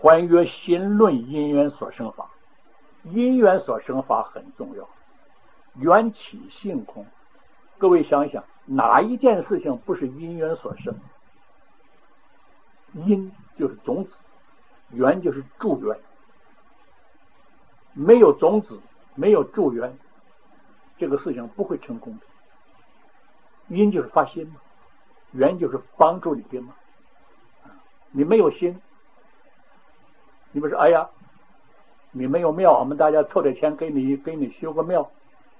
还曰心论因缘所生法，因缘所生法很重要。缘起性空，各位想想，哪一件事情不是因缘所生？因就是种子，缘就是助缘。没有种子，没有助缘，这个事情不会成功的。因就是发心嘛，缘就是帮助你的嘛。你没有心，你不是哎呀，你没有庙，我们大家凑点钱给你修个庙，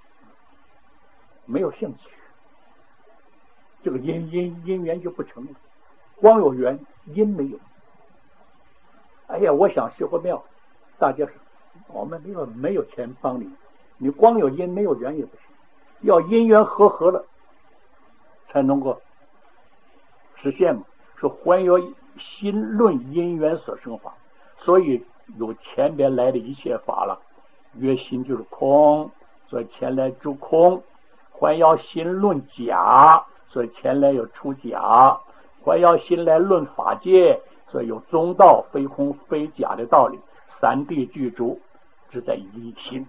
没有兴趣，这个因缘就不成了。光有缘，因没有。哎呀，我想修个庙，大家说我们没有钱帮你，你光有因没有缘也不行，要因缘合了，才能够实现嘛。说还原心论因缘所生法，所以有前边来的一切法了。约心就是空，所以前来诸空；还要心论假，所以前来有出假；还要心来论法界，所以有中道非空非假的道理。三谛具足，只在一心。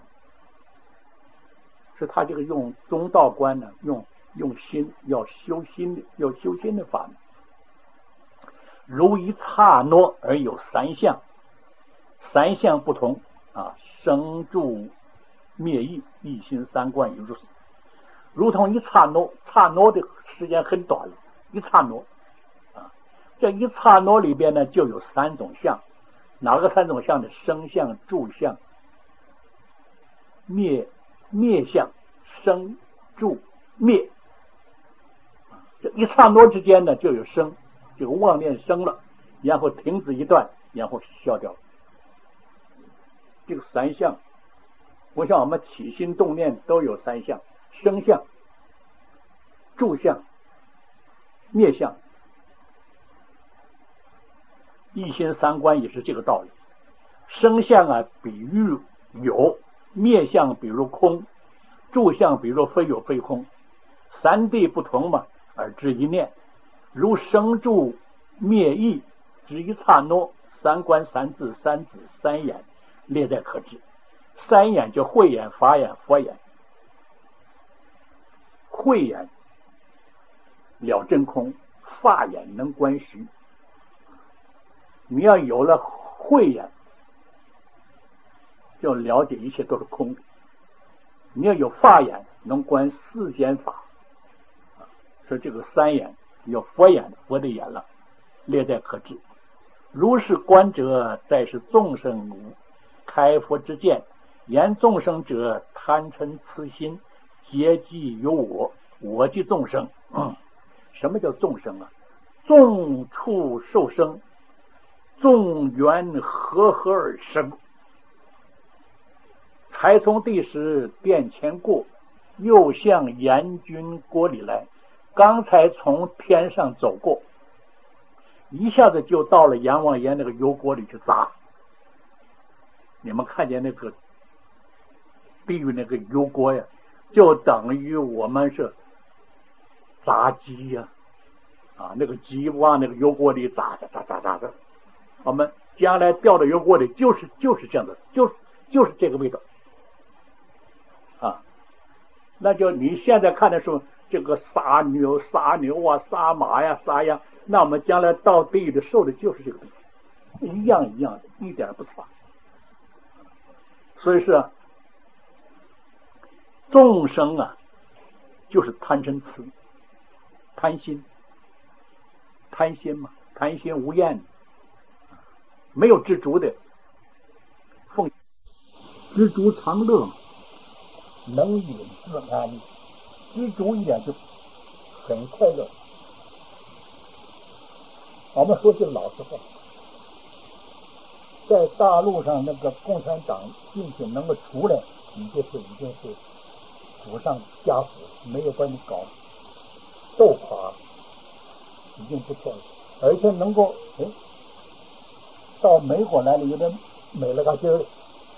是他这个用中道观呢，用心，要修心的法门。如一刹那而有三相，三相不同啊，生住灭异，一心三观也就是如同一刹那，刹那的时间很短了，一刹那啊，这一刹那里边呢就有三种相，哪个三种相呢？生相、住相、灭相，生住灭。这一刹那之间呢就有生，这个妄念生了，然后停止一段，然后消掉。这个三相，我想我们起心动念都有三相：生相、住相、灭相。一心三观也是这个道理。生相啊，比喻有；灭相比如空；住相比如非有非空。三谛不同嘛，而知一念。如生住灭异，只一刹那，三观三智三子三眼，列在可知。三眼就慧眼、法眼、佛眼。慧眼了真空，法眼能观虚。你要有了慧眼，就了解一切都是空的。你要有法眼，能观世间法。说这个三眼有佛眼，佛的眼了，列在可知。如是观者，在是众生开佛之见，言众生者贪嗔痴心，皆即有我，我即众生。什么叫众生啊？众处受生，众缘和合而生。才从地时殿前过，又向阎君国里来。刚才从天上走过，一下子就到了阎王爷那个油锅里去砸。你们看见那个地狱那个油锅呀，就等于我们是砸鸡呀，那个鸡往那个油锅里砸的。我们将来掉到油锅里就是这样的，就是这个味道啊。那就你现在看的时候，这个杀牛啊，杀马呀，杀羊，那我们将来到地狱的受的就是这个东西，一样的，一点不差。所以是众生啊，就是贪嗔痴，贪心嘛，贪心无厌，没有知足的，知足常乐，能饮自安。知足一点就很快乐。我们说句老实话，在大陆上那个共产党进去能够出来，已经是祖上家福，没有把你搞斗垮，已经不错了。而且能够到美国来了，有点美了个劲儿。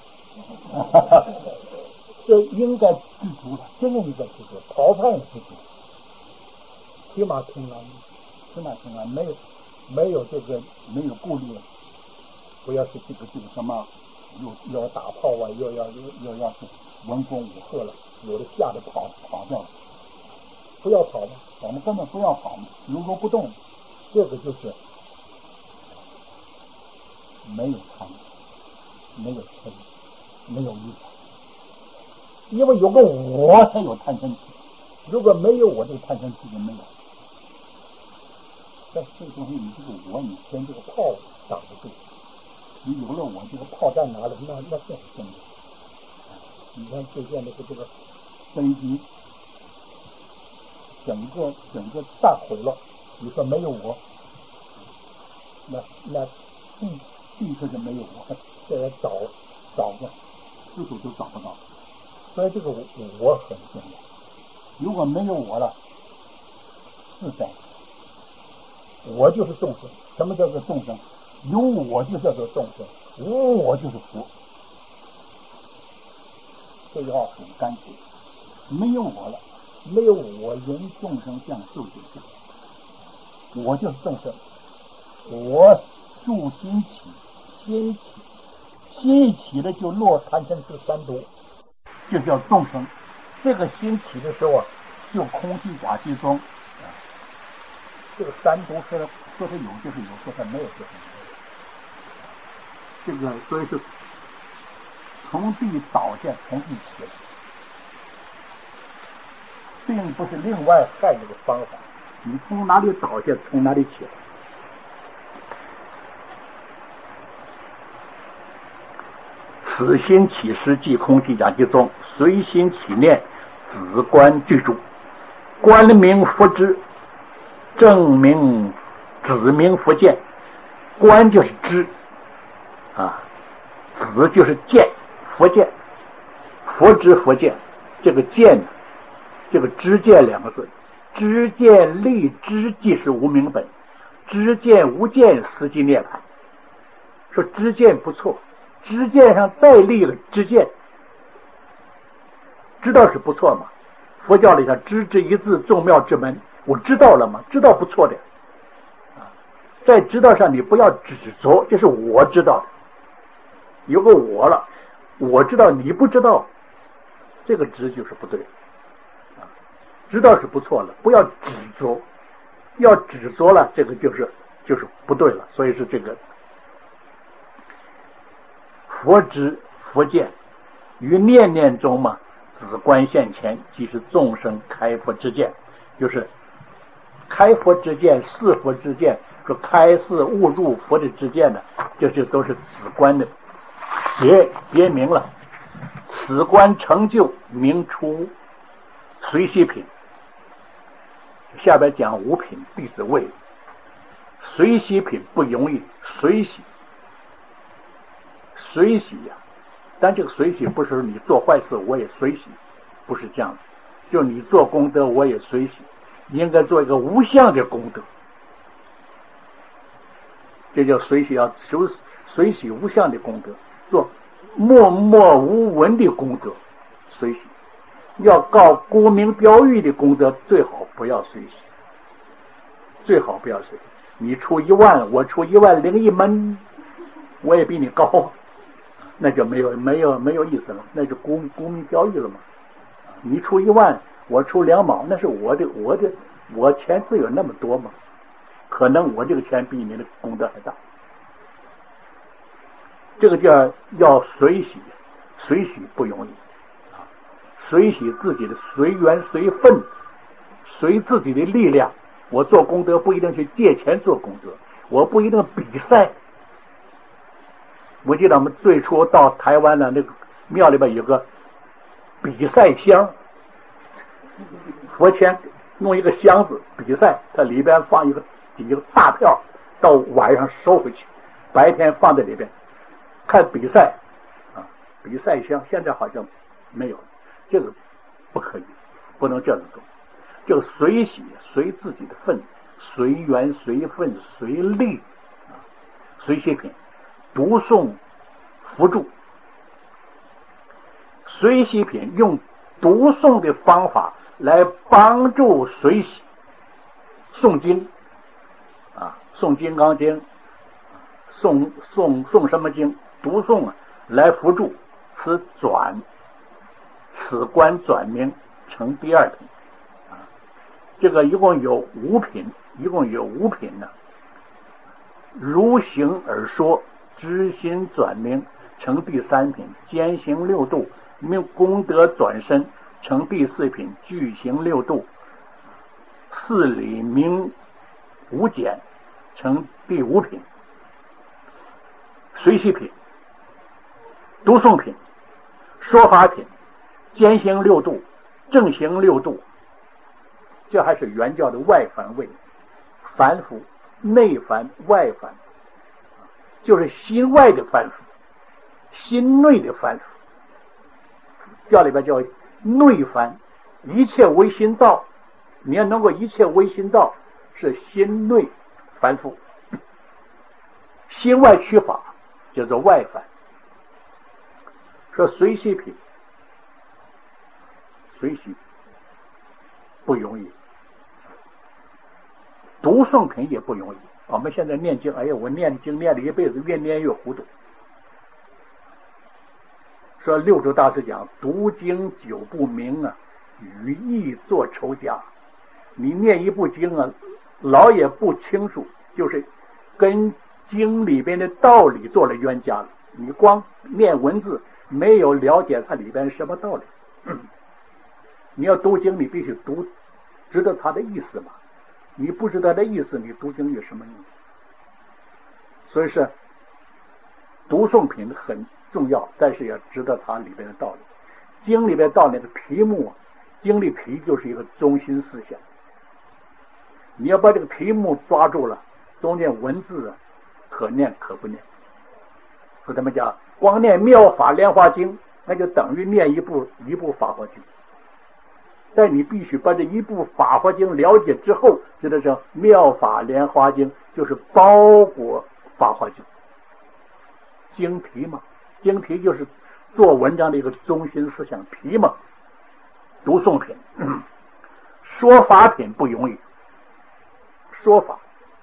这应该知足了，真的应该知足，逃犯也知足，起码平安，没有这个没有顾虑了。 不要是这个什么又要打炮啊，又要是文攻武吓了，有的吓得跑掉了。不要跑嘛，我们根本不要跑嘛，如如不动，这个就是没有贪，没有嗔，没有欲，因为有个我才有贪嗔痴，如果没有我，这个贪嗔痴就没有。但这个东西，你这个我，你跟这个炮挡不住，你有了我，这个炮弹拿了，那更是真的。你看最近这个飞机。整个炸毁了，你说没有我，那地可是没有我，这也找着，四处都找不到。所以这个我很重要。如果没有我了，自在。我就是众生。什么叫做众生？有我就叫做众生，无我就是佛。这句话很干脆。没有我了。没有我，人众生相受就行。我就是众生，我住心起，心一起了就落贪嗔痴三毒，就叫众生。这个心起的时候啊，就空气假集中。这个三毒说它有就是有，说它没有就是没有。这个所以是从地倒下，从地起来。并不是另外害这个方法，你从哪里倒下，从哪里起来。此心起时，即空气假集中，随心起念，子观具足。观名佛知，正名子名佛见。观就是知啊，子就是见，佛见，佛知佛见。这个见呢，这个知见两个字，知见立知即是无明本，知见无见实际涅槃。说知见不错，知见上再立了知见，知道是不错嘛。佛教里讲知之一字，众妙之门，我知道了嘛，知道不错的。在知道上你不要执着，这是我知道的，有个我了，我知道你不知道，这个知就是不对。知道是不错了，不要执着，要执着了，这个就是不对了。所以是这个佛知佛见，于念念中嘛，子观现前，即是众生开佛之见，就是开佛之见、是佛之见，说开示悟入佛的之见呢，这就都是子观的别名了。此观成就名出随喜品。下边讲五品弟子位，随喜品不容易，随喜呀，但这个随喜不是你做坏事我也随喜，不是这样的，就你做功德我也随喜，应该做一个无相的功德，这叫随喜，要随喜无相的功德，做默默无闻的功德，随喜。要告沽名标誉的功德，最好不要随喜，最好不要随喜。你出1万，我出10001门，我也比你高，那就没有意思了，那就沽名标誉了嘛。你出1万，我出2毛，那是我钱自有那么多嘛？可能我这个钱比你的功德还大。这个叫要随喜，随喜不容易。随喜自己的随缘随分，随自己的力量。我做功德不一定去借钱做功德，我不一定比赛。我记得我们最初到台湾的那个庙里边有个比赛箱，佛前弄一个箱子比赛，它里边放几个大票，到晚上收回去，白天放在里边看比赛啊，比赛箱现在好像没有。这个不可以，不能这样子做。这个随喜，随自己的份，随缘随分随力，随喜品，读诵辅助。随喜品用读诵的方法来帮助随喜。诵经啊，诵金刚经， 诵什么经，读诵啊来辅助，此观转名成第二品啊。这个一共有五品呢。如行而说，知心转名成第三品，兼行六度，功德转身成第四品，具行六度，四理明无减成第五品，随喜品、读诵品、说法品、兼行六度、正行六度，这还是原教的外凡位，凡夫、内凡、外凡，就是心外的凡夫，心内的凡夫。教里边叫内凡，一切唯心造。你要能够一切唯心造，是心内凡夫。心外取法叫做外凡。说随喜品，随喜不容易，读诵品也不容易。我们现在念经，哎呀，我念经念了一辈子，越念越糊涂。说六祖大师讲，读经久不明啊，语义作仇家。你念一部经啊，老也不清楚，就是跟经里边的道理做了冤家了。你光念文字，没有了解它里边什么道理。你要读经，你必须知道它的意思嘛。你不知道的意思，你读经有什么用？所以是读诵品很重要，但是要知道它里边的道理。经里边道理的题目，经里题就是一个中心思想。你要把这个题目抓住了，中间文字啊，可念可不念。说他们讲，光念妙法莲华经，那就等于念一部法华经。但你必须把这一部法华经了解之后，知道这妙法莲华经就是包裹法华经。经题嘛，经题就是做文章的一个中心思想题嘛。读诵品、说法品不容易。说法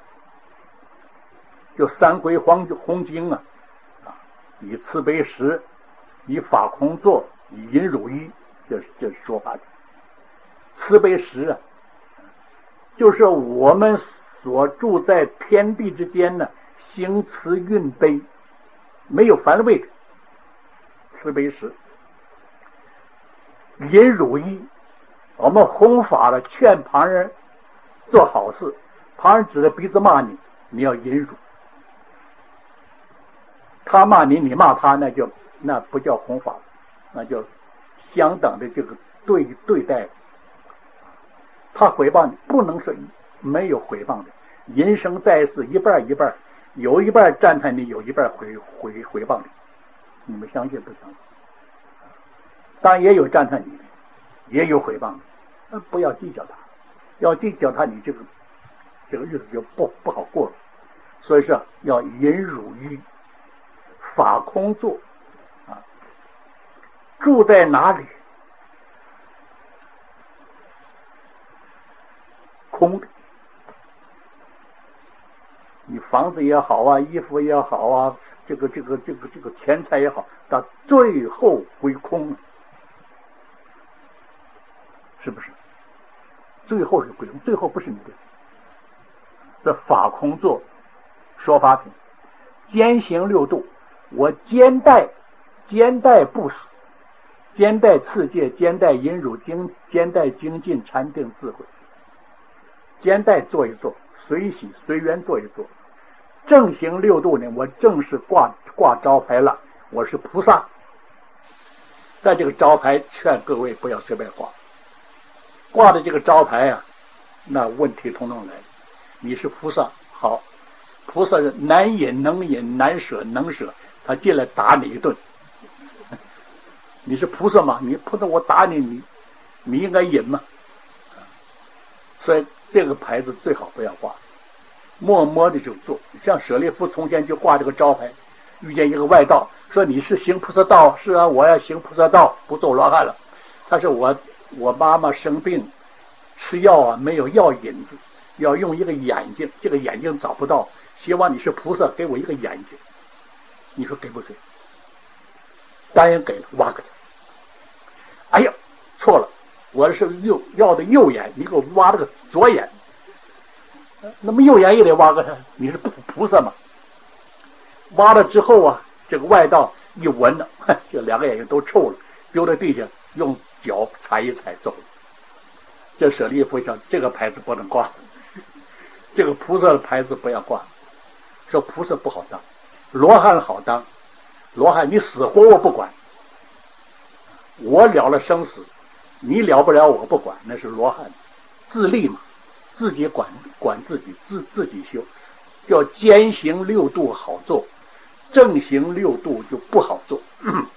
就三回红经啊，以慈悲时，以法空坐，以淫辱一，这是说法品。慈悲时啊，就是我们所住在天地之间呢，行慈运悲，没有凡位的慈悲时。淫辱一，我们弘法了，劝旁人做好事，旁人指着鼻子骂你，你要淫辱。他骂你，你骂他，那不叫弘法，那叫相等的这个对待。他诽谤你，不能说没有诽谤的。人生在世，一半一半，有一半赞叹你，有一半诽谤你。你们相信不相信？当然也有赞叹你的，也有诽谤你，不要计较他。要计较他，你这个日子就不好过了。所以说要淫辱于法空坐啊，住在哪里？空的。你房子也好啊，衣服也好啊，这个钱财也好，到最后归空了，是不是？最后是归空，最后不是你的。这法空坐，说法品，兼行六度。我兼带不死，兼带次界，兼带淫辱经，兼带精进禅定智慧，兼带做一做，随喜随缘做一做。正行六度呢，我正式挂招牌了，我是菩萨。但这个招牌劝各位不要随便挂的这个招牌啊，那问题统统来了。你是菩萨，好，菩萨是难隐能隐，难舍能舍，他进来打你一顿。你是菩萨吗？你菩萨我打你应该隐吗？所以这个牌子最好不要挂，默默的就做。像舍利弗从前就挂这个招牌，遇见一个外道说你是行菩萨道，是啊，我要行菩萨道，不做罗汉了。他说我妈妈生病吃药啊，没有药引子，要用一个眼睛，这个眼睛找不到， 希望你是菩萨，给我一个眼睛。你说给不给？答应给了，挖给他。哎呀，错了，我是要的右眼，你给我挖了个左眼。那么右眼也得挖个他，你是菩萨嘛？挖了之后啊，这个外道一闻了，这两个眼睛都臭了，丢在地下，用脚踩一踩走了。这舍利弗想，这个牌子不能挂，这个菩萨的牌子不要挂。说菩萨不好当，罗汉好当。罗汉你死活我不管，我了了生死，你了不了我不管，那是罗汉自立嘛，自己管自己，自己修，叫兼行六度好做，正行六度就不好做。